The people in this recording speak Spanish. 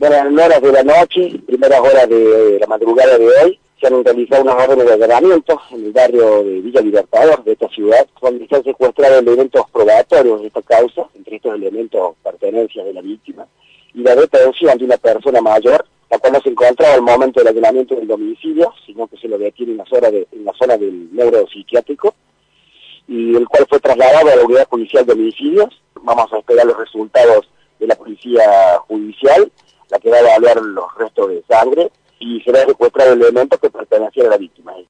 Bueno, en horas de la noche, primeras horas de la madrugada de hoy, se han realizado unas órdenes de allanamiento en el barrio de Villa Libertador de esta ciudad, donde se han secuestrado elementos probatorios de esta causa, entre estos elementos pertenencias de la víctima, y la detención de una persona mayor, la cual no se encontraba al momento del allanamiento del domicilio, sino que se lo detiene en la zona del neuropsiquiátrico, y el cual fue trasladado a la unidad judicial de homicidios. Vamos a esperar los resultados de la policía judicial, la que va a evaluar los restos de sangre, y será secuestrado el elemento que pertenecía a la víctima.